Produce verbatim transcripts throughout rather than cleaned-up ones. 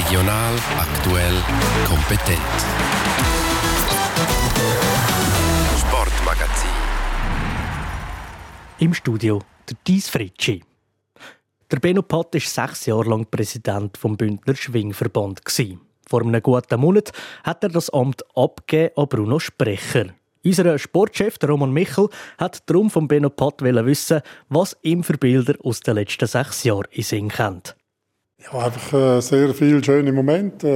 Regional, aktuell, kompetent. Sportmagazin. Im Studio der Dies Fritschi. Der Benno Patt war sechs Jahre lang Präsident vom Bündner Schwingverband. Vor einem guten Monat hat er das Amt abgegeben an Bruno Sprecher. Unser Sportchef Roman Michel hat darum von Benno Patt wissen, was ihm für Bilder aus den letzten sechs Jahren in Sinn kommt. Ja, einfach äh, sehr viele schöne Momente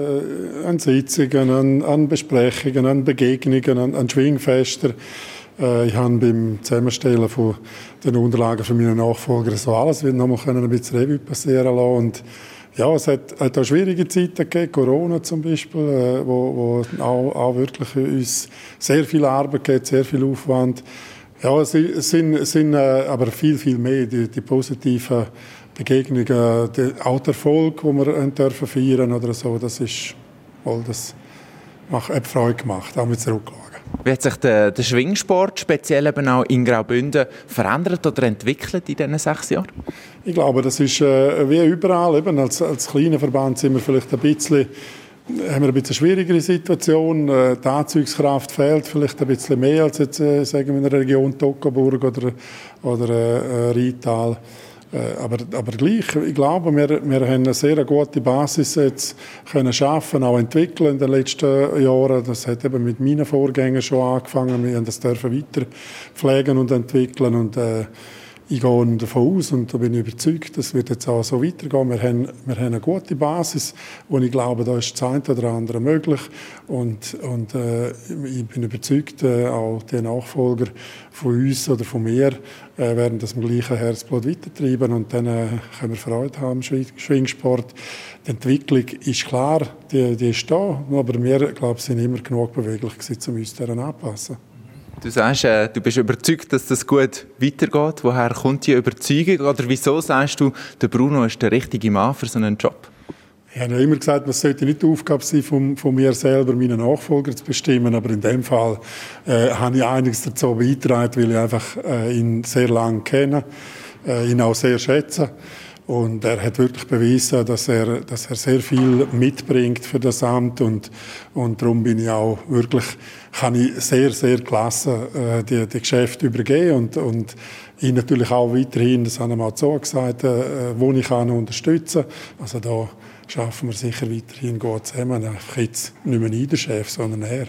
äh, an Sitzungen, an, an Besprechungen, an Begegnungen, an, an Schwingfesten. Äh, ich habe beim Zusammenstellen von den Unterlagen für meine Nachfolger so alles noch mal ein bisschen Revue passieren lassen. Und ja, es hat, hat auch schwierige Zeiten gegeben, Corona zum Beispiel, äh, wo, wo auch, auch wirklich uns sehr viel Arbeit gibt, sehr viel Aufwand. Ja, es sind, es sind äh, aber viel, viel mehr die, die positiven Begegnungen, der, auch der Erfolg, den wir äh, dürfen feiern oder so, das ist, oh, das macht, hat Freude gemacht, auch mit zurückschauen. Wie hat sich der, der Schwingsport, speziell eben auch in Graubünden, verändert oder entwickelt in diesen sechs Jahren? Ich glaube, das ist äh, wie überall. Eben als, als kleiner Verband sind wir vielleicht ein bisschen, haben wir ein bisschen schwierigere Situation. Äh, die Anzugskraft fehlt vielleicht ein bisschen mehr als jetzt, äh, sagen wir in der Region Toggenburg oder, oder äh, Rheintal. Aber, aber gleich, ich glaube, wir, wir haben eine sehr gute Basis jetzt können schaffen, auch entwickeln in den letzten Jahren. Das hat eben mit meinen Vorgängern schon angefangen. Wir haben das dürfen weiter pflegen und entwickeln und äh, ich gehe davon aus und da bin ich überzeugt, das wird jetzt auch so weitergehen. Wir haben, wir haben eine gute Basis und ich glaube, da ist das eine oder andere möglich und, und äh, ich bin überzeugt, äh, auch die Nachfolger von uns oder von mir äh, werden das mit gleichen Herzblut weitertreiben und dann äh, können wir Freude haben im Schwingsport. Die Entwicklung ist klar, die, die ist da, aber wir, glaube ich, sind immer genug beweglich gewesen, um uns daran anzupassen. Du sagst, äh, du bist überzeugt, dass das gut weitergeht. Woher kommt die Überzeugung? Oder wieso sagst du, der Bruno ist der richtige Mann für so einen Job? Ich habe ja immer gesagt, es sollte nicht die Aufgabe sein, von, von mir selber meinen Nachfolger zu bestimmen. Aber in dem Fall äh, habe ich einiges dazu beigetragen, weil ich einfach äh, ihn sehr lange kenne, äh, ihn auch sehr schätze. Und er hat wirklich bewiesen, dass er, dass er sehr viel mitbringt für das Amt. Und, und darum bin ich auch wirklich, kann ich sehr, sehr klasse äh, die, die Geschäfte übergeben und, und ihn natürlich auch weiterhin, das haben wir auch so gesagt, äh, wo ich kann unterstützen. Also da schaffen wir sicher weiterhin gut zusammen. Ich jetzt nicht mehr ich der Chef, sondern er.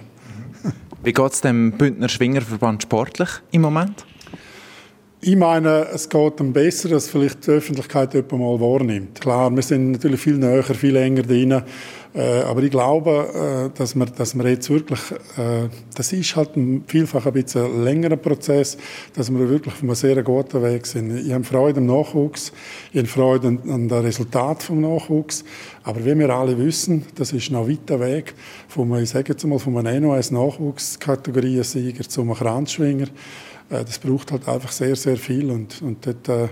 Wie geht es dem Bündner Schwingerverband sportlich im Moment? Ich meine, es geht ihm besser, als vielleicht die Öffentlichkeit jemand mal wahrnimmt. Klar, wir sind natürlich viel näher, viel enger drin. Äh, aber ich glaube, äh, dass wir, dass wir jetzt wirklich, äh, das ist halt ein, vielfach ein bisschen ein längerer Prozess, dass wir wirklich auf einem sehr guten Weg sind. Ich habe Freude am Nachwuchs, ich habe Freude an, an dem Resultat vom Nachwuchs. Aber wie wir alle wissen, das ist noch ein weiter Weg von, ich sage jetzt mal, von einem N O S-Nachwuchskategoriensieger zu einem Kranzschwinger. Das braucht halt einfach sehr, sehr viel und, und dort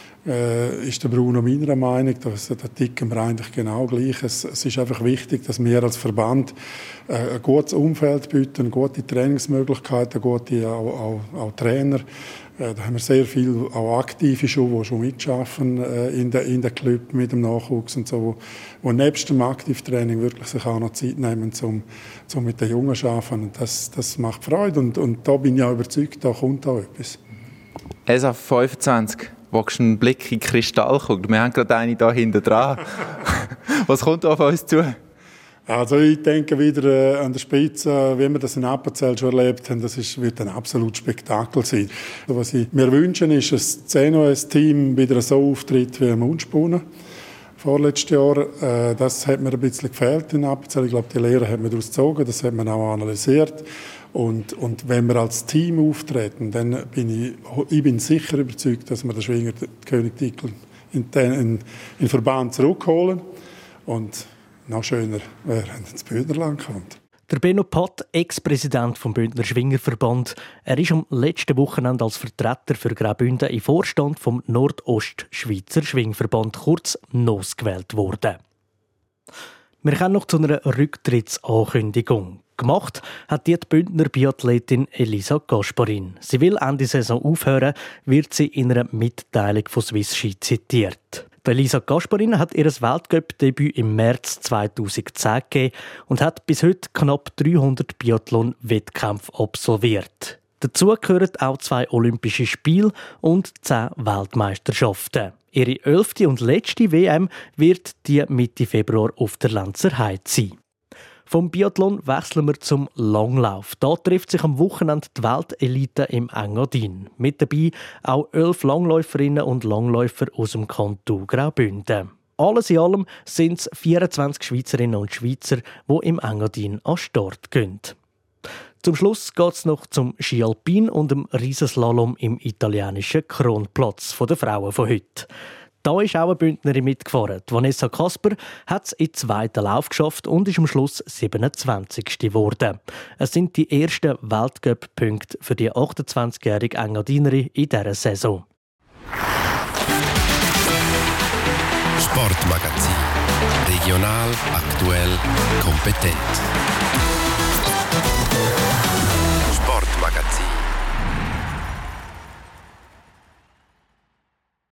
äh, ist der Bruno meiner Meinung, dass da ticken wir eigentlich genau gleich. Es, es ist einfach wichtig, dass wir als Verband äh, ein gutes Umfeld bieten, gute Trainingsmöglichkeiten, gute auch, auch, auch Trainer. Äh, da haben wir sehr viele auch Aktive schon, die schon mitarbeiten äh, in der in der Club mit dem Nachwuchs und so, wo nebst dem Aktivtraining wirklich sich auch noch Zeit nehmen, um, um mit den Jungen zu arbeiten. Und das, das macht Freude und, und da bin ich auch überzeugt, da kommt auch etwas. E S A fünfundzwanzig, willst du einen Blick in die Kristallkugel? Wir haben gerade eine da hinten dran. Was kommt auf uns zu? Also ich denke wieder äh, an der Spitze, wie wir das in Appenzell schon erlebt haben, das ist, wird ein absolutes Spektakel sein. Also was ich mir wünsche, ist, dass das C N O S-Team wieder so auftritt wie im Mundspunnen. Vorletztes Jahr, äh, das hat mir ein bisschen gefehlt in Appenzell. Ich glaube, die Lehre hat man daraus gezogen, das hat man auch analysiert. Und, und wenn wir als Team auftreten, dann bin ich, ich bin sicher überzeugt, dass wir den Schwinger Königtitel in den in Verband zurückholen. Und noch schöner wäre, wenn das Bühnerland kommt. Der Benno Patt, Ex-Präsident vom Bündner Schwingerverband, er ist am letzten Wochenende als Vertreter für Graubünden im Vorstand vom Nordostschweizer Schwingverband, kurz N O S, gewählt worden. Wir kommen noch zu einer Rücktrittsankündigung. Gemacht hat die, die Bündner Biathletin Elisa Gasparin. Sie will Ende Saison aufhören, wird sie in einer Mitteilung von Swiss Ski zitiert. Elisa Gasparin hat ihr Weltcup-Debüt im März zweitausendzehn gegeben und hat bis heute knapp dreihundert Biathlon-Wettkämpfe absolviert. Dazu gehören auch zwei Olympische Spiele und zehn Weltmeisterschaften. Ihre elfte und letzte W M wird die Mitte Februar auf der Lenzer Heide sein. Vom Biathlon wechseln wir zum Langlauf. Da trifft sich am Wochenende die Weltelite im Engadin. Mit dabei auch elf Langläuferinnen und Langläufer aus dem Kanton Graubünden. Alles in allem sind es vierundzwanzig Schweizerinnen und Schweizer, die im Engadin an den Start gehen. Zum Schluss geht es noch zum Ski Alpin und dem Riesenslalom im italienischen Kronplatz der Frauen von heute. Da ist auch eine Bündnerin mitgefahren. Vanessa Kasper hat es in den zweiten Lauf geschafft und ist am Schluss siebenundzwanzigste geworden. Es sind die ersten Weltcup-Punkte für die achtundzwanzigjährige Engadinerin in dieser Saison. Sportmagazin. Regional, aktuell, kompetent. Sportmagazin.